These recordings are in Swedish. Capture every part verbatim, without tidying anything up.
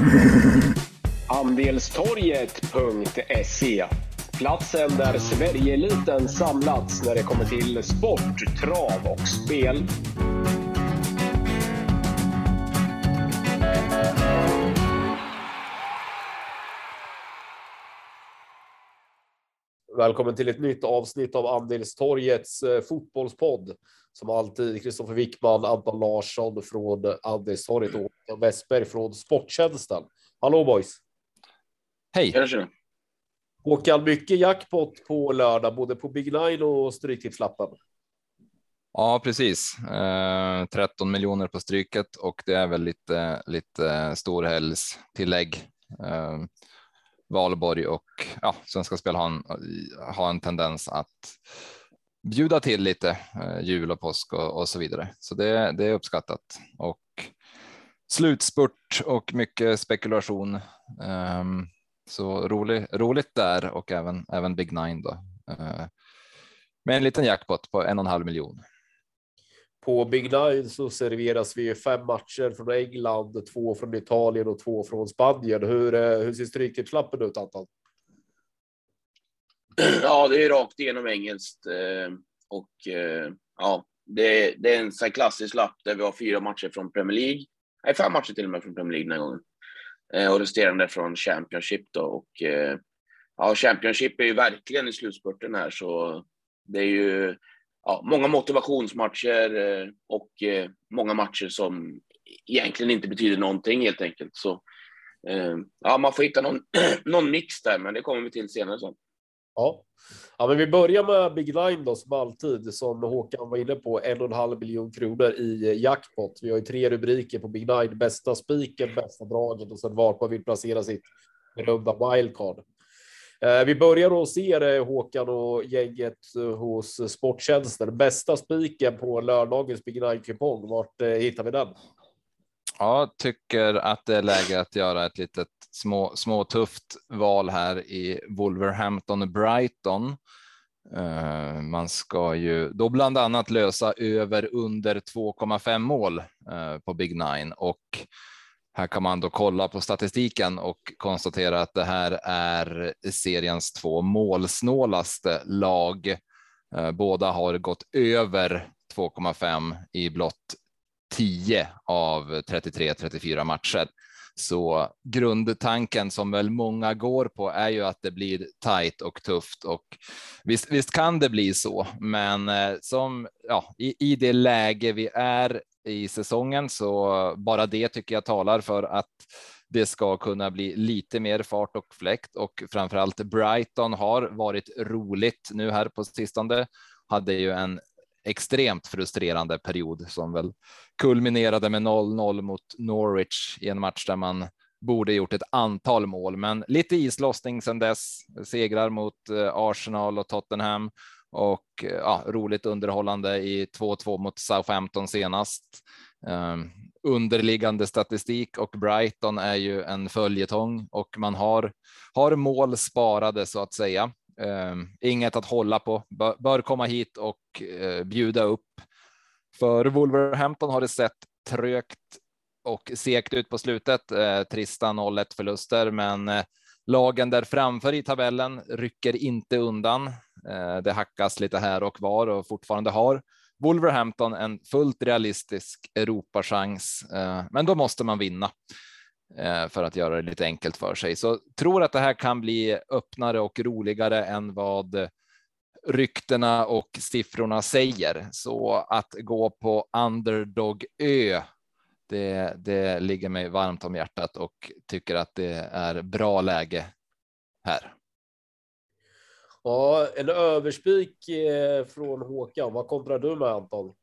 Andelstorget punkt se. Platsen där Sverigeeliten samlats när det kommer till sport, trav och spel. Välkommen till ett nytt avsnitt av Andelstorgets eh, fotbollspodd. Som alltid Kristoffer Wickman, Anton Larsson från Andelstorget och Håkan Westberg från Sporttjänsten. Hallå boys! Hej! Håkan, mycket jackpot på lördag, både på Big Nine och Stryktipslappen. Ja, precis. Eh, tretton miljoner på stryket och det är väl lite, lite storhelgstillägg. Eh, Valborg och ja, Svenska Spel har en, har en tendens att bjuda till lite eh, jul och påsk och, och så vidare. Så det, det är uppskattat. Och slutspurt och mycket spekulation. Eh, så rolig, roligt där och även, även Big Nine då. Eh, med en liten jackpot på en och en halv miljon. På Big Nine så serveras vi fem matcher från England, två från Italien och två från Spanien. Hur, hur ser stryktipslappen ut, Anton? Ja, det är rakt igenom engelskt. Och ja, det är, det är en sån klassisk lapp där vi har fyra matcher från Premier League. Nej, fem matcher till och med från Premier League den här gången. Och resterande från Championship då. Och ja, Championship är ju verkligen i slutspurten här, så det är ju ja, många motivationsmatcher och många matcher som egentligen inte betyder någonting helt enkelt. Så ja, man får hitta någon, någon mix där, men det kommer vi till senare sen. Ja. ja, men vi börjar med Big Nine då, som alltid, som Håkan var inne på, en och en halv miljon kronor i jackpot. Vi har ju tre rubriker på Big Nine: bästa spiken, bästa draget och sen var man vill placera sitt runda wildcard. Vi börjar då se det, Håkan och gänget hos Sporttjänsten. Bästa spiken på lördagens Big Nine-kupong. Vart hittar vi den? Ja, tycker att det är läge att göra ett litet små, små tufft val här i Wolverhampton Brighton. Uh, man ska ju då bland annat lösa över under två komma fem mål uh, på Big Nine, och här kan man då kolla på statistiken och konstatera att det här är seriens två målsnålaste lag. Uh, båda har gått över två komma fem i blott tio av trettiotre trettiofyra matcher. Så grundtanken som väl många går på är ju att det blir tajt och tufft, och visst, visst kan det bli så, men eh, som ja, i, i det läge vi är i säsongen, så bara det tycker jag talar för att det ska kunna bli lite mer fart och fläkt, och framförallt Brighton har varit roligt nu här på sistone. Hade ju en extremt frustrerande period som väl kulminerade med noll noll mot Norwich i en match där man borde gjort ett antal mål, men lite islossning sedan dess. Segrar mot Arsenal och Tottenham och ja, roligt underhållande i två två mot Southampton senast. Um, underliggande statistik, och Brighton är ju en följetong och man har, har mål sparade så att säga. Uh, inget att hålla på, bör, bör komma hit och uh, bjuda upp. För Wolverhampton har det sett trögt och segt ut på slutet, uh, trista noll ett förluster, men uh, lagen där framför i tabellen rycker inte undan. Uh, det hackas lite här och var, och fortfarande har Wolverhampton en fullt realistisk Europachans, uh, men då måste man vinna för att göra det lite enkelt för sig. Så tror att det här kan bli öppnare och roligare än vad ryktena och siffrorna säger. Så att gå på Underdog Ö, det, det ligger mig varmt om hjärtat och tycker att det är bra läge här. Ja, en överspik från Håkan. Vad kontrar du med, Anton?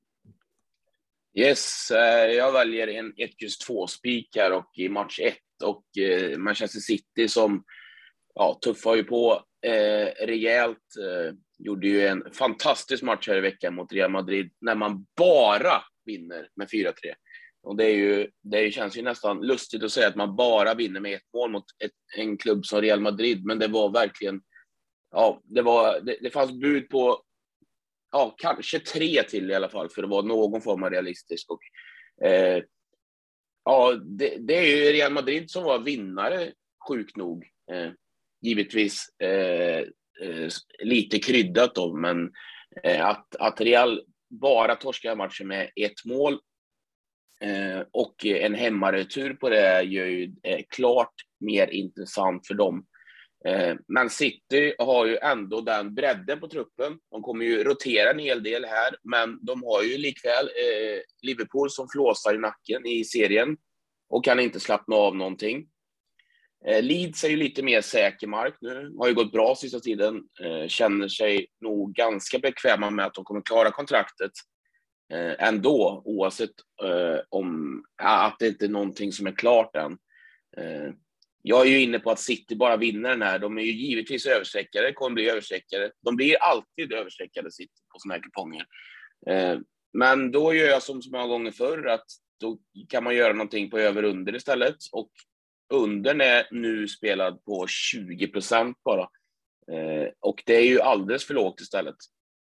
Yes, jag väljer en ett kryss två spik här och i match ett, och Manchester City som ja, tuffar ju på eh, rejält. Eh, gjorde ju en fantastisk match här i veckan mot Real Madrid när man bara vinner med fyra tre. Och det är ju det känns ju nästan lustigt att säga att man bara vinner med ett mål mot ett, en klubb som Real Madrid, men det var verkligen ja, det var det, det fanns bud på ja, kanske tre till i alla fall, för det var någon form av realistisk. Och, eh, Ja, det, det är ju Real Madrid som var vinnare, sjukt nog. Eh, givetvis eh, eh, lite kryddat då, men eh, att, att Real bara torskar matchen med ett mål eh, och en hemmaretur på det gör ju eh, klart mer intressant för dem. Eh, men City har ju ändå den bredden på truppen. De kommer ju rotera en hel del här, men de har ju likväl eh, Liverpool som flåsar i nacken i serien och kan inte slappna av någonting. Eh, Leeds är ju lite mer säker mark nu. Har ju gått bra sista tiden. Eh, känner sig nog ganska bekväma med att de kommer klara kontraktet eh, ändå, oavsett eh, om att det inte är någonting som är klart än. Eh, jag är ju inne på att City bara vinner den här. De är ju givetvis översträckare, kommer bli översträckare. De blir alltid översträckade, City, på såna här kuponger. Eh, men då gör jag som så många gånger förr, att då kan man göra någonting på över under istället. Och undern är nu spelad på tjugo procent bara. Eh, och det är ju alldeles för lågt istället.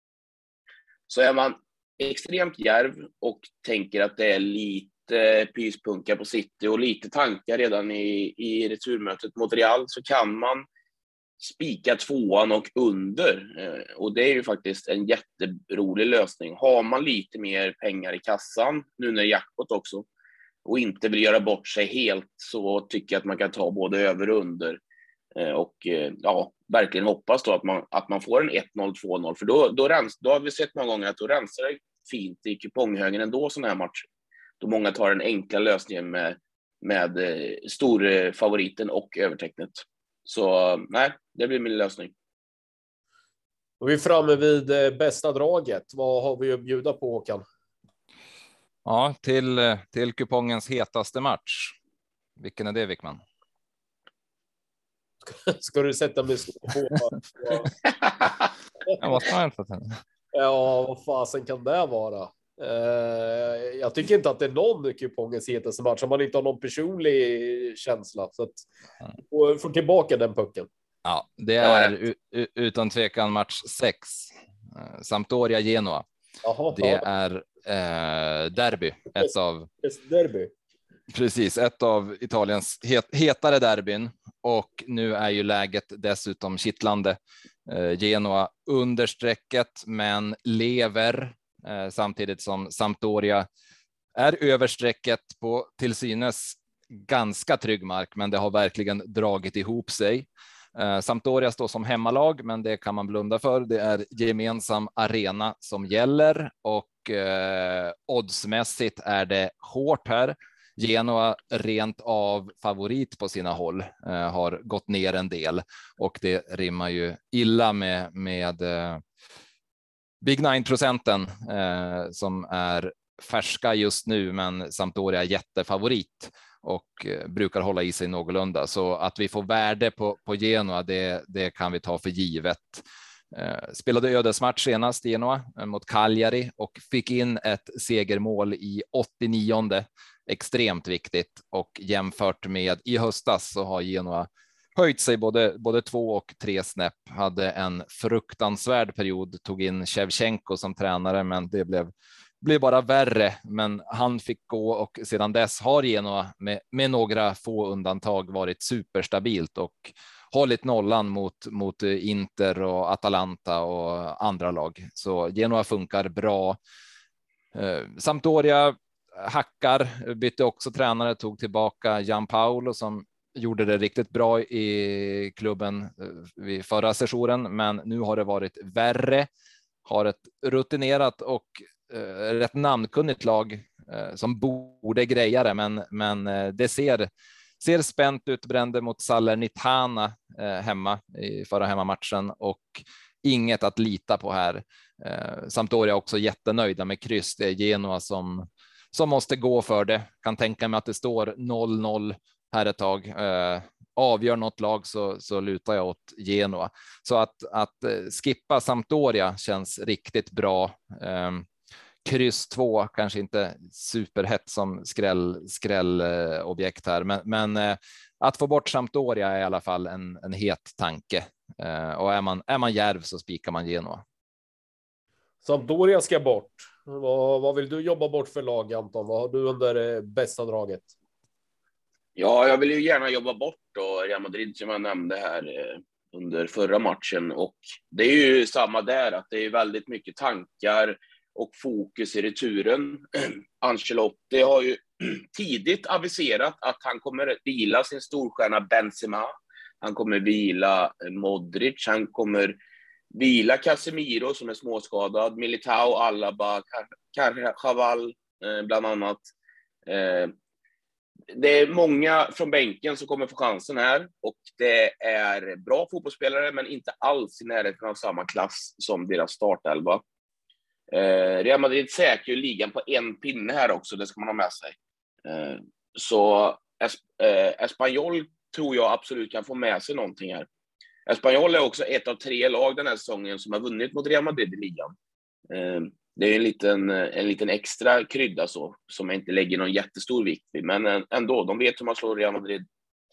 Så är man extremt djärv och tänker att det är lite pyspunka på City och lite tankar redan i, i returmötet mot Real, så kan man spika tvåan och under. Eh, och det är ju faktiskt en jätterolig lösning. Har man lite mer pengar i kassan, nu när jackpot också, och inte vill göra bort sig helt, så tycker jag att man kan ta både över och under. Eh, och eh, ja, verkligen hoppas då att man, att man får en ett noll två noll, för då, då, rens, då har vi sett många gånger att då rensar det fint i kuponghögen ändå, sådana här matcher. Då många tar den enkla lösningen med, med eh, stor eh, favoriten och övertecknet. Så nej, det blir min lösning. Och vi är framme vid eh, bästa draget. Vad har vi att bjuda på, Håkan? Ja, till, till kupongens hetaste match. Vilken är det, Wickman? Ska du sätta mig på? Jag måste ha en för Ja, vad fasen kan det vara? Uh, jag tycker inte att det är någon kupongens hetaste match om man inte har någon personlig känsla. Så att mm. får tillbaka den pucken. Ja, det är utan tvekan match sex. Uh, Sampdoria Genoa. Aha, det ja. är uh, derby. Ett av derby. Precis, ett av Italiens het, hetare derbyn. Och nu är ju läget dessutom kittlande. Uh, Genoa understrecket, men lever. Eh, samtidigt som Sampdoria är överstrecket på till synes ganska trygg mark, men det har verkligen dragit ihop sig. Eh, Sampdoria står som hemmalag, men det kan man blunda för. Det är gemensam arena som gäller och eh, oddsmässigt är det hårt här. Genoa rent av favorit på sina håll eh, har gått ner en del och det rimmar ju illa med med eh, Big Nine-procenten eh, som är färska just nu, men Sampdoria är jättefavorit och eh, brukar hålla i sig någorlunda. Så att vi får värde på, på Genoa, det, det kan vi ta för givet. Eh, spelade ödesmatch senast Genoa eh, mot Cagliari och fick in ett segermål i åttionionde. Extremt viktigt, och jämfört med i höstas så har Genoa höjt sig både, både två och tre snäpp. Hade en fruktansvärd period, tog in Shevchenko som tränare, men det blev, blev bara värre. Men han fick gå och sedan dess har Genoa med, med några få undantag varit superstabilt och hållit nollan mot, mot Inter och Atalanta och andra lag. Så Genoa funkar bra. Eh, Sampdoria hackar, bytte också tränare, tog tillbaka Gianpaolo som gjorde det riktigt bra i klubben vid förra sessionen, men nu har det varit värre. Har ett rutinerat och eh, rätt namnkunnigt lag eh, som borde greja det, men, men eh, det ser, ser spänt ut. Brände mot Salernitana eh, hemma i förra hemmamatchen och inget att lita på här. Eh, Sampdoria också jättenöjda med kryss. Det är Genoa som, som måste gå för det. Kan tänka mig att det står noll noll här ett tag. Eh, avgör något lag så, så lutar jag åt Genoa. Så att, att eh, skippa Sampdoria känns riktigt bra. Eh, kryss två, kanske inte superhett som skräll, skrällobjekt här. Men, men eh, att få bort Sampdoria är i alla fall en, en het tanke. Eh, och är man, är man djärv så spikar man Genoa. Sampdoria ska bort. Vad, vad vill du jobba bort för lag, Anton? Vad har du under bästa draget? Ja, jag vill ju gärna jobba bort då Real Madrid som jag nämnde här eh, under förra matchen. Och det är ju samma där, att det är väldigt mycket tankar och fokus i returen. Ancelotti har ju tidigt aviserat att han kommer vila sin storstjärna Benzema. Han kommer vila Modric, han kommer vila Casemiro som är småskadad, Militao, Alaba, Carvajal bland annat. Det är många från bänken som kommer få chansen här, och det är bra fotbollsspelare men inte alls i närheten av samma klass som deras startelva. Real Madrid säkrar ju ligan på en pinne här också, det ska man ha med sig. Så Espanyol tror jag absolut kan få med sig någonting här. Espanyol är också ett av tre lag den här säsongen som har vunnit mot Real Madrid i ligan. Det är en liten, en liten extra krydda så, som jag inte lägger någon jättestor vikt vid. Men ändå, de vet hur man slår Real Madrid.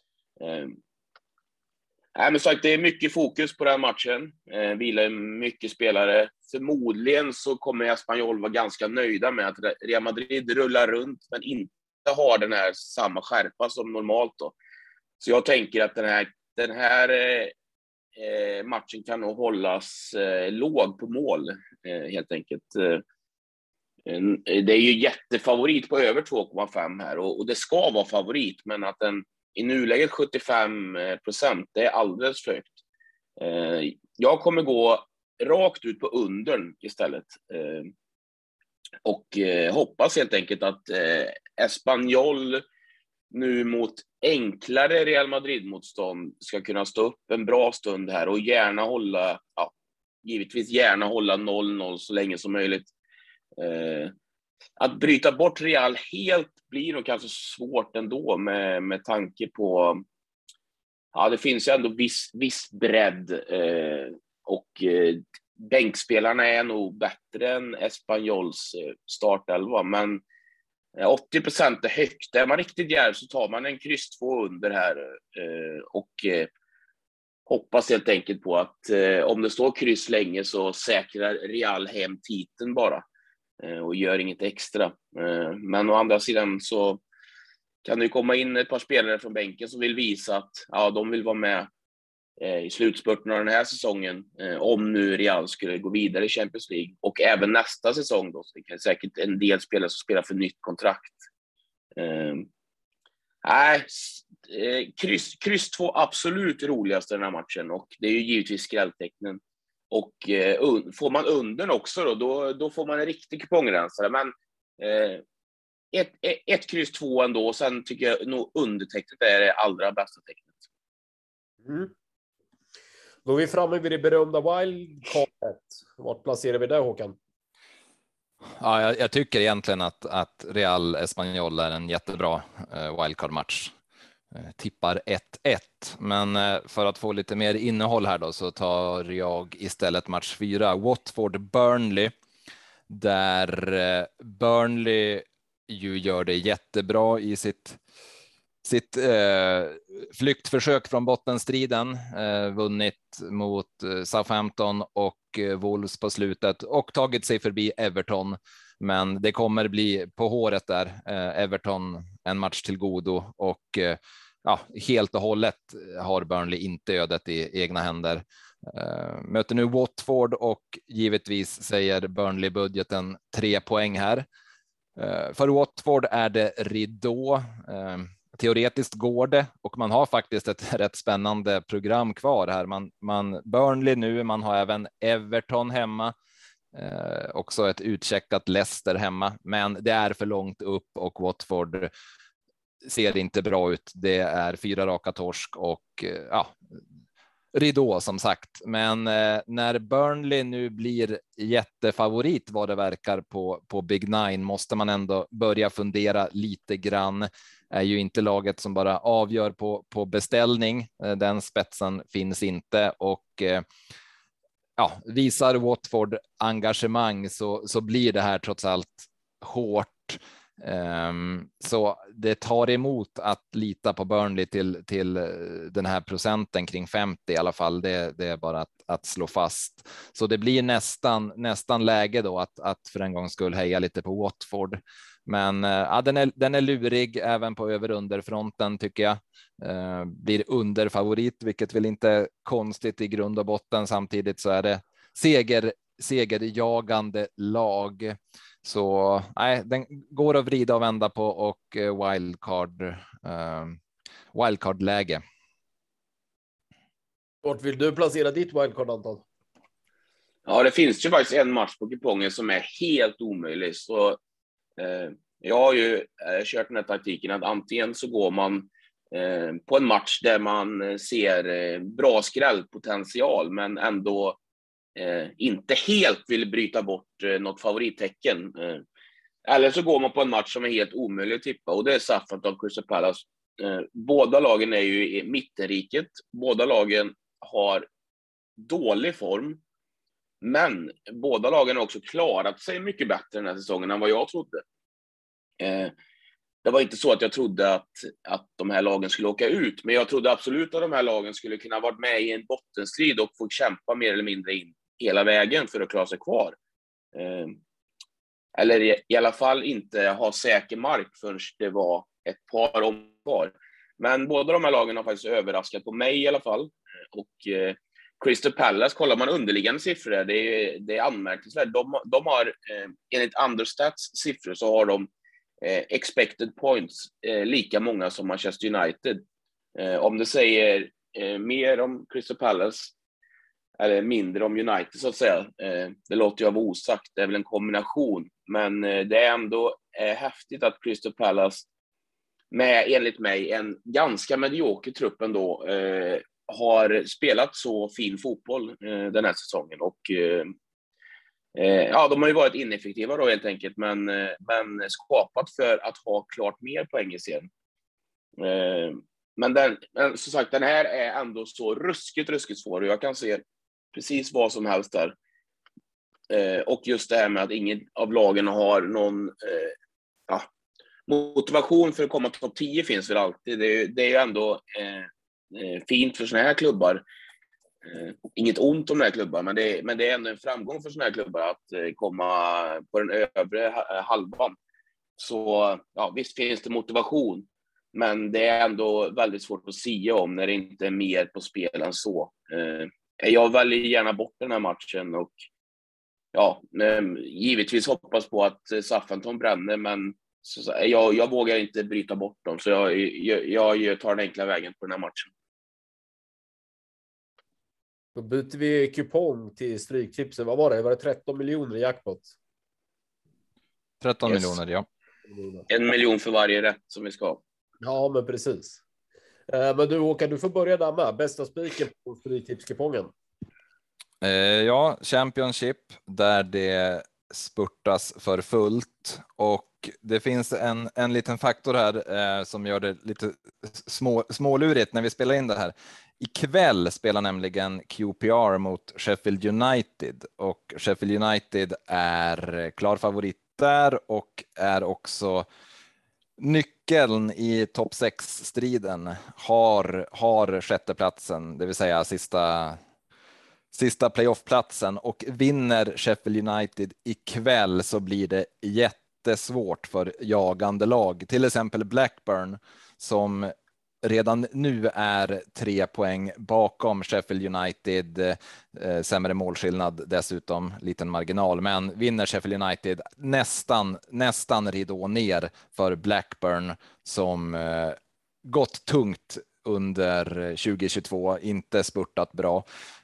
Nej, men sagt, det är mycket fokus på den här matchen. Eh, vilar mycket spelare. Förmodligen så kommer Espanyol vara ganska nöjda med att Real Madrid rullar runt men inte har den här samma skärpa som normalt då. Så jag tänker att den här, den här eh, matchen kan nog hållas eh, låg på mål eh, helt enkelt. Eh, det är ju jättefavorit på över två komma fem här, och, och det ska vara favorit, men att den i nuläget sjuttiofem procent, det är alldeles för högt. Eh, jag kommer gå rakt ut på undern istället. Eh, och eh, hoppas helt enkelt att eh, Espanyol nu mot enklare Real Madrid-motstånd ska kunna stå upp en bra stund här och gärna hålla, ja, givetvis gärna hålla noll noll så länge som möjligt. Eh, att bryta bort Real helt blir nog kanske svårt ändå med, med tanke på, ja, det finns ju ändå viss, viss bredd eh, och eh, bänkspelarna är nog bättre än Espanyols eh, startelva, men eh, åttio procent är högt. Är man riktigt djärv så tar man en kryss två under här eh, och eh, hoppas helt enkelt på att eh, om det står kryss länge så säkrar Real hem titeln bara och gör inget extra. Men å andra sidan så kan det komma in ett par spelare från bänken som vill visa att ja, de vill vara med i slutspurten av den här säsongen, om nu Real skulle gå vidare i Champions League, och även nästa säsong då, så det kan säkert en del spelare som spelar för nytt kontrakt. Nej, kryss, kryss två absolut roligaste den här matchen, och det är ju givetvis skrälltecknen. Och eh, får man under också då, då, då får man en riktig kupongrensare. Men eh, ett, ett, ett kryss två ändå, och sen tycker jag nog undertecknet är det allra bästa tecknet. Mm. Då är vi framme vid det berömda wildcardet. Vart placerar vi där, Håkan? Ja, jag, jag tycker egentligen att, att Real Espanyol är en jättebra eh, wildcard-match. Tippar ett ett, men för att få lite mer innehåll här då så tar jag istället match fyra, Watford Burnley, där Burnley ju gör det jättebra i sitt sitt eh, flyktförsök från bottenstriden, eh, vunnit mot Southampton och eh, Wolves på slutet och tagit sig förbi Everton. Men det kommer bli på håret där. Eh, Everton en match till godo, och eh, ja, helt och hållet har Burnley inte ödet i egna händer. Eh, möter nu Watford, och givetvis säger Burnley-budgeten tre poäng här. Eh, för Watford är det ridå. Eh, teoretiskt går det, och man har faktiskt ett rätt spännande program kvar här. Man, man Burnley nu, man har även Everton hemma. Eh, också ett utcheckat Leicester hemma, men det är för långt upp och Watford ser inte bra ut. Det är fyra raka torsk och eh, ja, ridå som sagt. Men eh, när Burnley nu blir jättefavorit vad det verkar på, på Big Nine, måste man ändå börja fundera lite grann. Är ju inte laget som bara avgör på, på beställning. Eh, den spetsen finns inte, och eh, ja, visar Watford engagemang så, så blir det här trots allt hårt. Um, så det tar emot att lita på Burnley till, till den här procenten kring femtio i alla fall. Det, det är bara att, att slå fast. Så det blir nästan, nästan läge då att, att för en gång skulle heja lite på Watford. Men ja, den är, den är lurig även på över-under-fronten tycker jag. Eh, blir underfavorit, vilket väl inte är konstigt i grund och botten. Samtidigt så är det seger, segerjagande lag. Så nej, den går att vrida och vända på och wildcard, eh, wildcard-läge. Vart vill du placera ditt wildcard, Anton? Ja, det finns ju faktiskt en match på kupongen som är helt omöjlig. Så eh, jag har ju eh, kört den här taktiken att antingen så går man eh, på en match där man ser eh, bra skrällpotential men ändå eh, inte helt vill bryta bort eh, något favorittecken. Eh, eller så går man på en match som är helt omöjlig att tippa, och det är Southampton och Crystal Palace. Eh, båda lagen är ju i mittenriket. Båda lagen har dålig form. Men båda lagen har också klarat sig mycket bättre den här säsongen än vad jag trodde. Eh, det var inte så att jag trodde att, att de här lagen skulle åka ut, men jag trodde absolut att de här lagen skulle kunna vara med i en bottenstrid och få kämpa mer eller mindre in hela vägen för att klara sig kvar. Eh, eller i, i alla fall inte ha säker mark förrän det var ett par om kvar. Men båda de här lagen har faktiskt överraskat på mig i alla fall. Och eh, Crystal Palace, kollar man underliggande siffror, det är, det är anmärkningsvärt. De, de har, eh, enligt Understats siffror, så har de eh, expected points eh, lika många som Manchester United. Eh, om det säger eh, mer om Crystal Palace eller mindre om United så att säga, eh, det låter jag vara osagt, det är väl en kombination. Men eh, det är ändå eh, häftigt att Crystal Palace med, enligt mig, en ganska medioker trupp ändå, eh, har spelat så fin fotboll eh, den här säsongen. Och eh, eh, ja, de har ju varit ineffektiva då helt enkelt, men, eh, men skapat för att ha klart mer poäng i serien. Eh, men, den, men som sagt, den här är ändå så ruskigt, ruskigt svår, och jag kan se precis vad som helst där. Eh, och just det här med att ingen av lagen har någon eh, ja, motivation för att komma till topp tio finns väl alltid. Det, det är ju ändå eh, fint för såna här klubbar. Eh, inget ont om den här klubbar, men det, är, men det är ändå en framgång för såna här klubbar att eh, komma på den övre halvan. Så ja, visst finns det motivation, men det är ändå väldigt svårt att sia om när det inte är mer på spel än så. Eh, jag väljer gärna bort den här matchen, och ja, givetvis hoppas på att Southampton bränner, men så, jag, jag vågar inte bryta bort dem, så jag, jag, jag tar den enkla vägen på den här matchen. Då byter vi kupong till stryktipsen. Vad var det? Var det tretton miljoner i jackpot? tretton Yes. miljoner, ja. En miljon för varje rätt som vi ska. Ja, men precis. Men du Håkan, du får börja där med. Bästa spiken på stryktipskupongen. Eh, ja, Championship, där det spurtas för fullt, och det finns en, en liten faktor här eh, som gör det lite små, smålurigt när vi spelar in det här. Ikväll spelar nämligen Q P R mot Sheffield United, och Sheffield United är klar favorit där och är också nyckeln i topp sex-striden, har, har sjätteplatsen, det vill säga sista Sista playoffplatsen, och vinner Sheffield United ikväll så blir det jättesvårt för jagande lag. Till exempel Blackburn, som redan nu är tre poäng bakom Sheffield United, eh, sämre målskillnad dessutom, liten marginal, men vinner Sheffield United nästan, nästan ridå ner för Blackburn, som eh, gått tungt under tjugo tjugotvå, inte spurtat bra.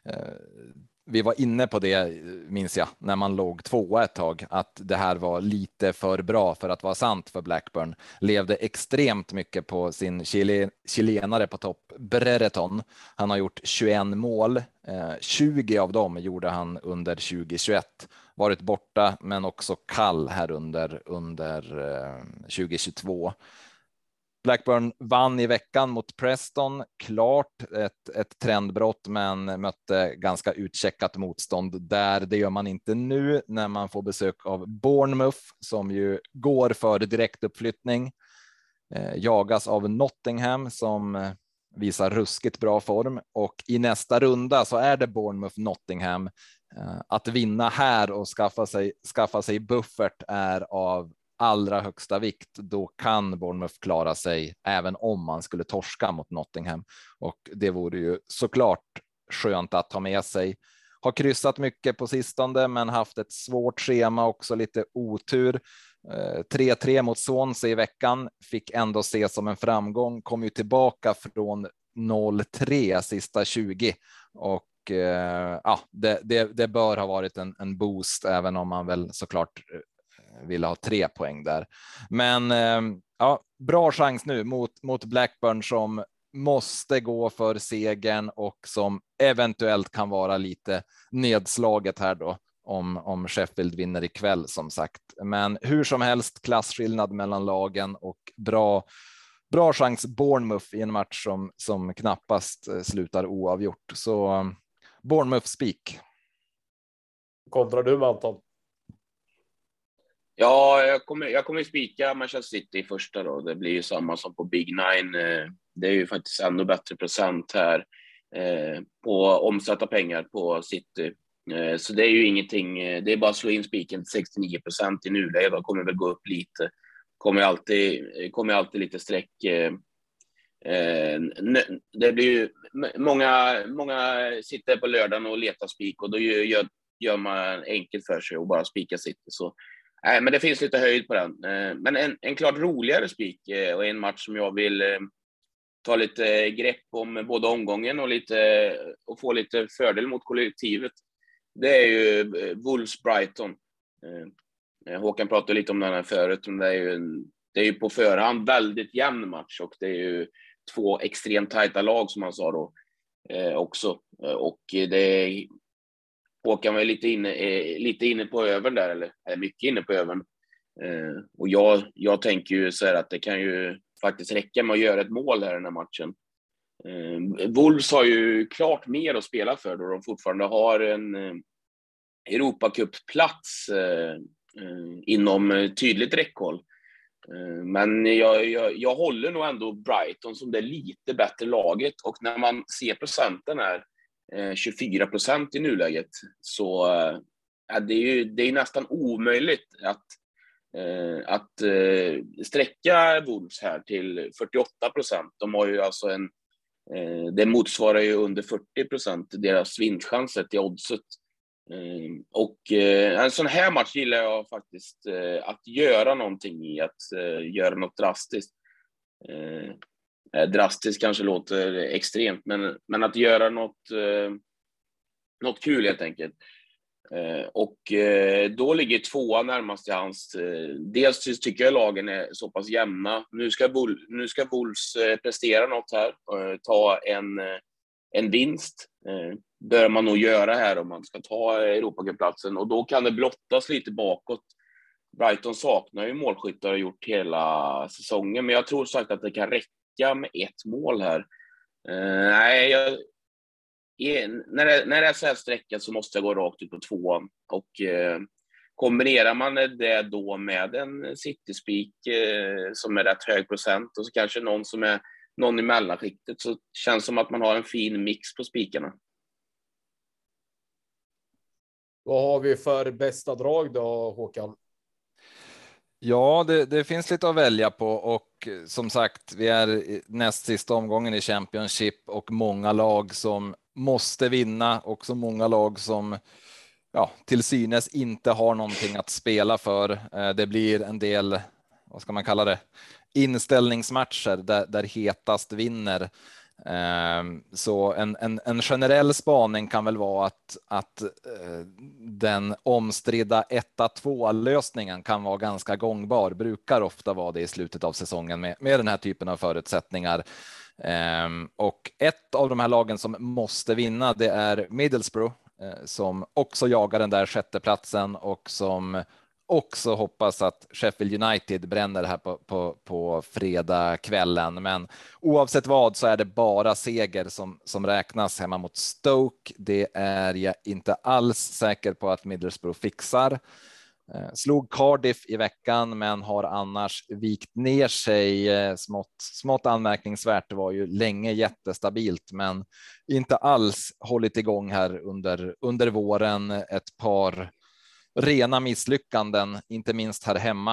Vi var inne på det, minns jag, när man låg tvåa ett tag, att det här var lite för bra för att vara sant för Blackburn. Levde extremt mycket på sin chile, chilenare på topp, Brereton. Han har gjort tjugoett mål, tjugo av dem gjorde han under tjugo tjugoett. Varit borta, men också kall här under, under tjugo tjugotvå. Blackburn vann i veckan mot Preston, klart ett, ett trendbrott, men mötte ganska utcheckat motstånd där. Det gör man inte nu när man får besök av Bournemouth, som ju går för direktuppflyttning. Eh, jagas av Nottingham, som visar ruskigt bra form, och i nästa runda så är det Bournemouth-Nottingham. Eh, att vinna här och skaffa sig, skaffa sig buffert är av allra högsta vikt, då kan Bournemouth klara sig även om man skulle torska mot Nottingham. Och det vore ju såklart skönt att ta med sig. Har kryssat mycket på sistone, men haft ett svårt schema också, lite otur. tre tre mot Swansea i veckan, fick ändå se som en framgång, kom ju tillbaka från noll tre sista tjugo och eh, ja, det, det, det bör ha varit en, en boost, även om man väl såklart ville ha tre poäng där. Men eh, ja, bra chans nu mot, mot Blackburn, som måste gå för segern och som eventuellt kan vara lite nedslaget här då om, om Sheffield vinner ikväll, som sagt. Men hur som helst, klassskillnad mellan lagen och bra, bra chans Bournemouth i en match som, som knappast slutar oavgjort. Så Bournemouth spik. Kontrar du med Anton? Ja, jag kommer, jag kommer spika Manchester City i första då. Det blir ju samma som på Big Nine. Det är ju faktiskt ännu bättre procent här eh, på omsatta pengar på City. Eh, så det är ju ingenting, det är bara att slå in spiken till sextionio procent i nuläget. Då kommer väl gå upp lite. Kommer alltid, kommer alltid lite streck. Eh, det blir ju, många, många sitter på lördagen och letar spik, och då gör, gör man enkelt för sig och bara spika City. Så nej, men det finns lite höjd på den. Men en, en klart roligare spik och en match som jag vill ta lite grepp om både omgången och, lite, och få lite fördel mot kollektivet. Det är ju Wolves Brighton. Håkan pratade lite om den här förut, men det är ju, en, det är ju på förhand väldigt jämn match, och det är ju två extremt tajta lag som man sa då också. Och det är Håkan var lite inne, eh, lite inne på övern där, eller är mycket inne på övern. Eh, och jag, jag tänker ju så här att det kan ju faktiskt räcka med att göra ett mål här i den här matchen. Eh, Wolves har ju klart mer att spela för, då de fortfarande har en eh, Europacup-plats eh, eh, inom tydligt räckhåll. Eh, men jag, jag, jag håller nog ändå Brighton som det lite bättre laget, och när man ser procenten här, tjugofyra procent i nuläget, så är det ju det är nästan omöjligt att, att sträcka Wolves här till fyrtioåtta procent. De har ju alltså en, det motsvarar ju under fyrtio procent deras vinstchanser till oddset. Och en sån här match gillar jag faktiskt att göra någonting i, att göra något drastiskt. Drastiskt kanske låter extremt, men, men att göra något, eh, något kul helt enkelt. Eh, och eh, då ligger tvåan närmast till hans. Eh, dels tycker jag lagen är så pass jämna. Nu ska, Bull, nu ska Bulls eh, prestera något här. Eh, ta en, eh, en vinst. Eh, bör man nog göra här om man ska ta Europacuplatsen. Och då kan det blottas lite bakåt. Brighton saknar ju målskyttar och gjort hela säsongen. Men jag tror sagt att det kan räcka med ett mål här. Uh, nej, jag, när, det, när det är så här sträckat så måste jag gå rakt ut på tvåan. Och uh, kombinerar man det då med en City-spik uh, som är rätt hög procent, och så kanske någon som är någon i mellanskiktet, så känns det som att man har en fin mix på spikarna. Vad har vi för bästa drag då, Håkan? Ja, det, det finns lite att välja på, och som sagt, vi är näst sista omgången i Championship och många lag som måste vinna, och så många lag som ja, till synes inte har någonting att spela för. Det blir en del, vad ska man kalla det, inställningsmatcher där, där hetast vinner. Så en, en, en generell spaning kan väl vara att, att den omstridda ett två lösningen kan vara ganska gångbar, brukar ofta vara det i slutet av säsongen med, med den här typen av förutsättningar. Och ett av de här lagen som måste vinna, det är Middlesbrough, som också jagar den där sjätteplatsen och som också hoppas att Sheffield United bränner här på, på, på fredag kvällen. Men oavsett vad så är det bara seger som, som räknas hemma mot Stoke. Det är jag inte alls säker på att Middlesbrough fixar. Eh, slog Cardiff i veckan, men har annars vikt ner sig eh, smått, smått anmärkningsvärt. Det var ju länge jättestabilt, men inte alls hållit igång här under, under våren. Ett par rena misslyckanden, inte minst här hemma.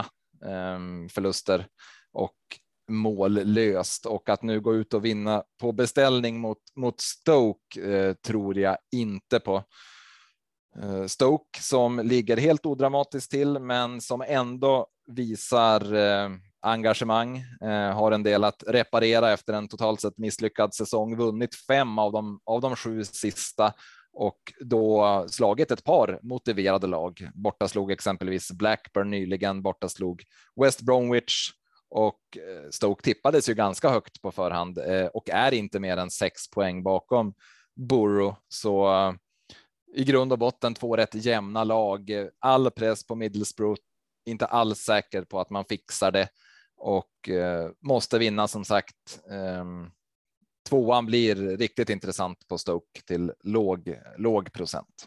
eh, förluster och mållöst, och att nu gå ut och vinna på beställning mot, mot Stoke eh, tror jag inte på. Eh, Stoke som ligger helt odramatiskt till, men som ändå visar eh, engagemang, eh, har en del att reparera efter en totalt sett misslyckad säsong, vunnit fem av de, av de sju sista och då slagit ett par motiverade lag. Borta slog exempelvis Blackburn nyligen, borta slog West Bromwich, och Stoke tippades ju ganska högt på förhand eh, och är inte mer än sex poäng bakom Borough. Så eh, i grund och botten två rätt jämna lag, all press på Middlesbrough, inte alls säker på att man fixar det och eh, måste vinna som sagt. Eh, tvåan blir riktigt intressant på Stoke till låg, låg procent.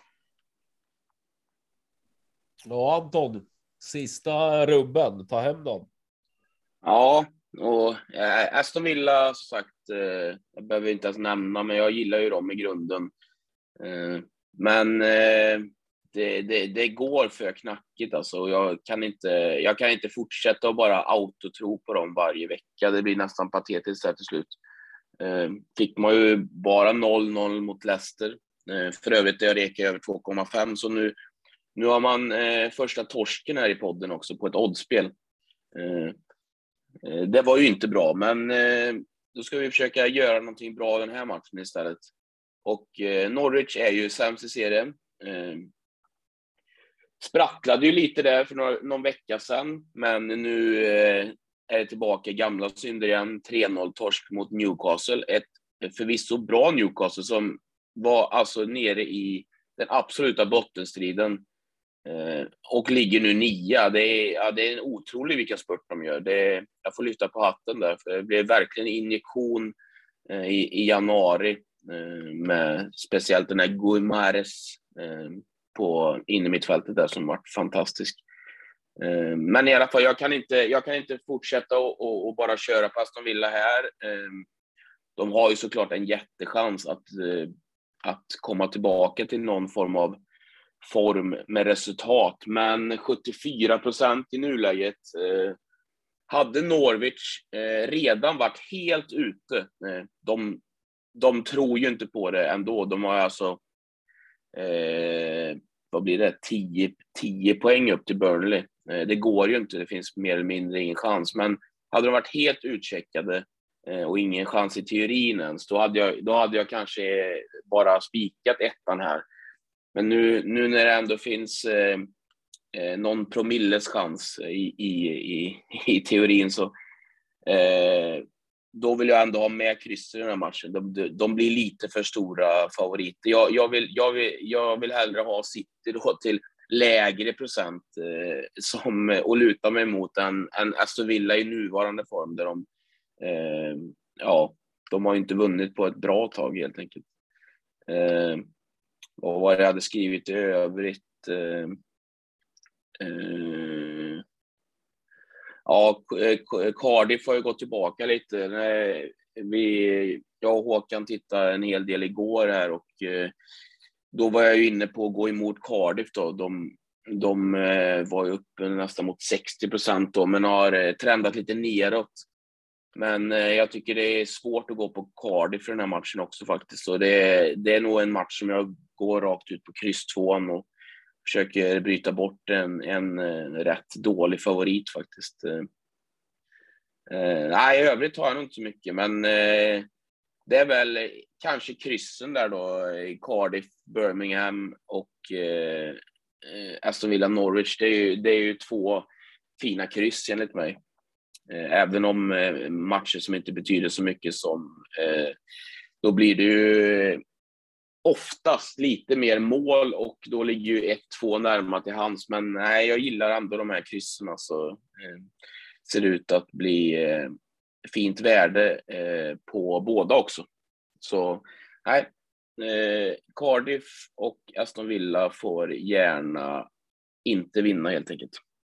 Ja, Anton, sista rubben, ta hem dem. Ja, och eh, Aston Villa som sagt, eh, jag behöver inte ens nämna, men jag gillar ju dem i grunden. Eh, men eh, det, det, det går för knackigt alltså. Jag kan inte, jag kan inte fortsätta att bara autotro på dem varje vecka. Det blir nästan patetiskt här till slut. Eh, fick man ju bara noll noll mot Leicester. Eh, för övrigt är jag reka över två komma fem, så nu, nu har man eh, första torsken här i podden också på ett oddspel. Eh, Det var ju inte bra, men eh, då ska vi försöka göra någonting bra den här matchen istället. Och eh, Norwich är ju sämst i serien. Eh, sprattlade ju lite där för några, någon vecka sedan, men nu eh, är det tillbaka i gamla synder igen. tre noll torsk mot Newcastle. Ett förvisso bra Newcastle som var alltså nere i den absoluta bottenstriden. Eh, och ligger nu nia. Det är, ja, det är en otrolig vilka spurt de gör. Det är, jag får lyfta på hatten där, för det blev verkligen injektion eh, i, i januari eh, med speciellt den här Guimares eh, på innermittfältet där som varit fantastisk. Eh, men i alla fall, jag kan inte, jag kan inte fortsätta och, och, och bara köra på Aston Villa här. Eh, de har ju såklart en jättechans att, eh, att komma tillbaka till någon form av form med resultat, men sjuttiofyra procent i nuläget. Eh, hade Norwich eh, redan varit helt ute, eh, de, de tror ju inte på det ändå. De har alltså eh, vad blir det, tio poäng upp till Burnley. Eh, det går ju inte, det finns mer eller mindre ingen chans, men hade de varit helt utcheckade eh, och ingen chans i teorin ens, då hade jag, då hade jag kanske bara spikat ettan här. Men nu, nu när det ändå finns eh, någon promilles chans i, i, i, i teorin, så eh, då vill jag ändå ha med kryssen i den här matchen. De, de blir lite för stora favoriter. Jag, jag, vill, jag, vill, jag vill hellre ha City då till lägre procent eh, som, och luta mig mot en, en Aston Villa i nuvarande form. Där de, eh, ja, de har inte vunnit på ett bra tag helt enkelt. Eh, och vad jag hade skrivit i övrigt. Eh, eh, ja, Cardiff har ju gått tillbaka lite. Vi, jag och Håkan tittade en hel del igår här, och eh, då var jag ju inne på att gå emot Cardiff då. De, de eh, var ju uppe nästan mot sextio procent då, men har eh, trendat lite neråt. Men eh, jag tycker det är svårt att gå på Cardiff för den här matchen också faktiskt. Så det, det är nog en match som jag går rakt ut på kryss tvåan och försöker bryta bort en, en, en rätt dålig favorit faktiskt. Eh, nej, i övrigt har jag nog inte så mycket, men eh, det är väl kanske kryssen där då i Cardiff, Birmingham och eh, Aston Villa Norwich. Det är ju, det är ju två fina kryss enligt mig. Eh, även om eh, matcher som inte betyder så mycket som eh, då blir det ju oftast lite mer mål, och då ligger ju ett två närmare till hands. Men nej, jag gillar ändå de här kryssen. Alltså, eh, ser ut att bli eh, fint värde eh, på båda också. Så nej, eh, Cardiff och Aston Villa får gärna inte vinna helt enkelt.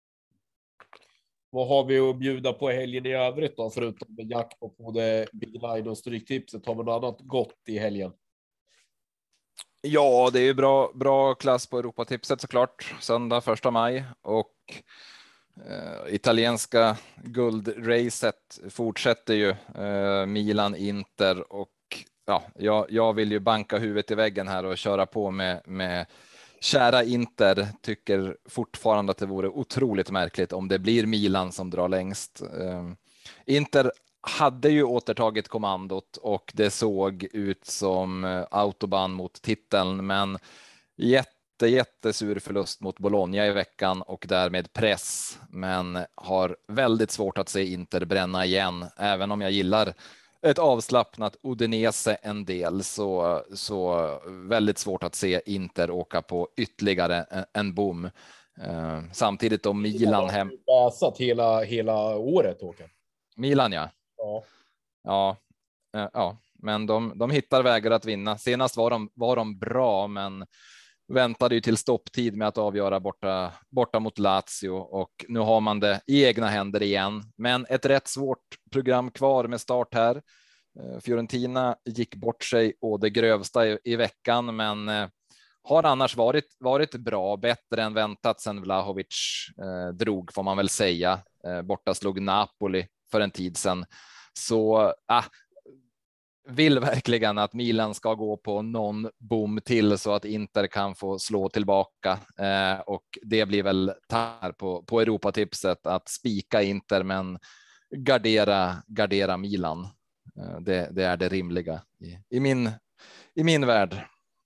Vad har vi att bjuda på helgen i övrigt då, förutom med jakt på både Big Nine och Stryktipset? Har vi något annat gott i helgen? Ja, det är ju bra, bra klass på Europatipset såklart. Söndag första maj, och Uh, italienska guldracet fortsätter ju. Uh, Milan, Inter och ja, jag, jag vill ju banka huvudet i väggen här och köra på med, med kära Inter. Tycker fortfarande att det vore otroligt märkligt om det blir Milan som drar längst. Uh, Inter hade ju återtagit kommandot och det såg ut som autobahn mot titeln, men jätte jättesur förlust mot Bologna i veckan och därmed press, men har väldigt svårt att se Inter bränna igen. Även om jag gillar ett avslappnat Udinese en del, så, så väldigt svårt att se Inter åka på ytterligare en, en bom. Uh, samtidigt om Milan hem... Läsat hela, hela året, Håkan. Milan, ja. Ja. Ja, uh, ja. Men de, de hittar vägar att vinna. Senast var de, var de bra, men väntade ju till stopptid med att avgöra borta, borta mot Lazio, och nu har man det i egna händer igen. Men ett rätt svårt program kvar med start här. Fiorentina gick bort sig och det grövsta i, i veckan, men eh, har annars varit, varit bra, bättre än väntat sen Vlahovic eh, drog, får man väl säga. Eh, borta slog Napoli för en tid sedan. Så ah, vill verkligen att Milan ska gå på någon bom till så att Inter kan få slå tillbaka, eh, och det blir väl tar på, på Europatipset att spika Inter men gardera, gardera Milan. Eh, det, det är det rimliga i, i, min, i min värld.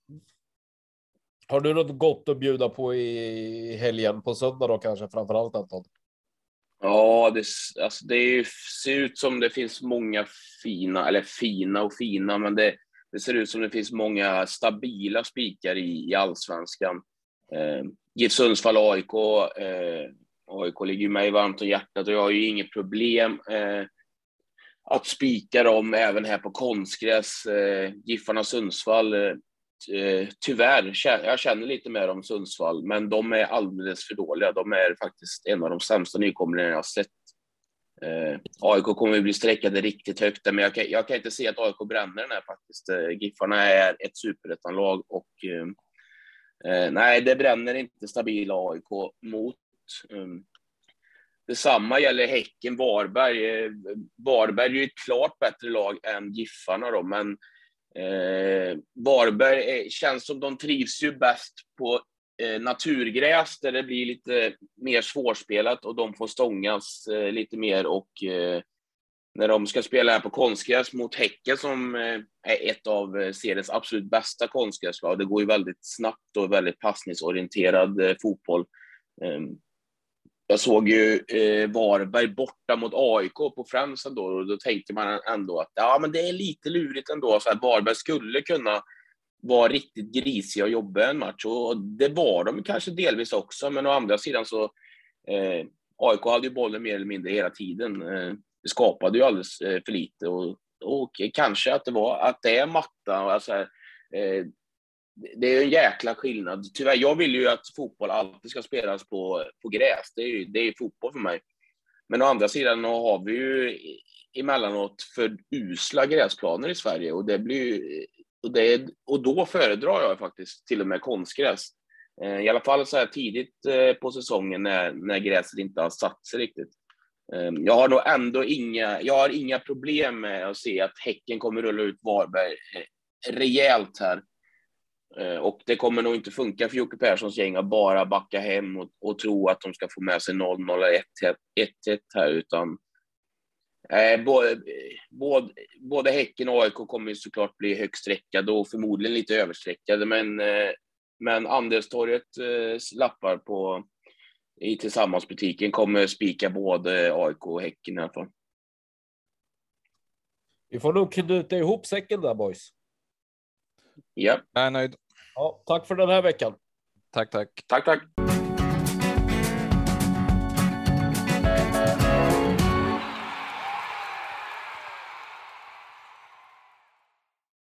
Har du något gott att bjuda på i helgen på söndag då kanske, framförallt Anton? Ja, det, alltså det ser ut som det finns många fina, eller fina och fina, men det, det ser ut som det finns många stabila spikar i, i allsvenskan. Eh, GIF Sundsvall, A I K. Eh, A I K ligger ju mig varmt om hjärtat och jag har ju inget problem eh, att spika dem även här på konstgräs. Eh, Giffarna Sundsvall, eh, tyvärr, jag känner lite mer om Sundsvall, men de är alldeles för dåliga. De är faktiskt en av de sämsta nykomlingarna jag har sett. Eh, A I K kommer att bli sträckade riktigt högt, men jag kan, jag kan inte se att A I K bränner den här faktiskt. Eh, Giffarna är ett superettanlag och eh, nej, det bränner inte stabila A I K mot. Um, Detsamma gäller Häcken, Varberg. Eh, Varberg är ju ett klart bättre lag än Giffarna då, men Eh, Varberg är, känns som de trivs ju bäst på eh, naturgräs där det blir lite mer svårspelat och de får stångas eh, lite mer, och eh, när de ska spela här på konstgräs mot Häcken som eh, är ett av eh, seriens absolut bästa konstgräslag, det går ju väldigt snabbt och väldigt passningsorienterad eh, fotboll. Eh, Jag såg ju eh, Varberg borta mot A I K på Friends ändå, och då tänkte man ändå att ja, men det är lite lurigt ändå. Så här, Varberg skulle kunna vara riktigt grisiga och jobba en match, och det var de kanske delvis också, men å andra sidan så eh, A I K hade ju bollen mer eller mindre hela tiden. Eh, det skapade ju alldeles eh, för lite, och, och kanske att det var att det är matta. Alltså, eh, det är en jäkla skillnad. Tyvärr, jag vill ju att fotboll alltid ska spelas på, på gräs. Det är ju det är fotboll för mig. Men å andra sidan har vi ju emellanåt för usla gräsplaner i Sverige. Och, det blir ju, och, det, och då föredrar jag faktiskt till och med konstgräs. I alla fall så här tidigt på säsongen när, när gräset inte har satt sig riktigt. Jag har nog ändå inga, jag har inga problem med att se att Häcken kommer rulla ut Varberg rejält här. Och det kommer nog inte funka för Jocke Perssons gäng att bara backa hem och, och tro att de ska få med sig noll noll ett ett här, utan eh, både, både, både Häcken och A I K kommer ju såklart bli högst sträckade och förmodligen lite översträckade, men, eh, men Anderstorget eh, lappar på i Tillsammansbutiken kommer spika både A I K och Häcken i alla fall. Vi får nog knyta ihop säcken där, boys. Ja. Jag är nöjd. Ja, tack för den här veckan. Tack, tack. Tack, tack.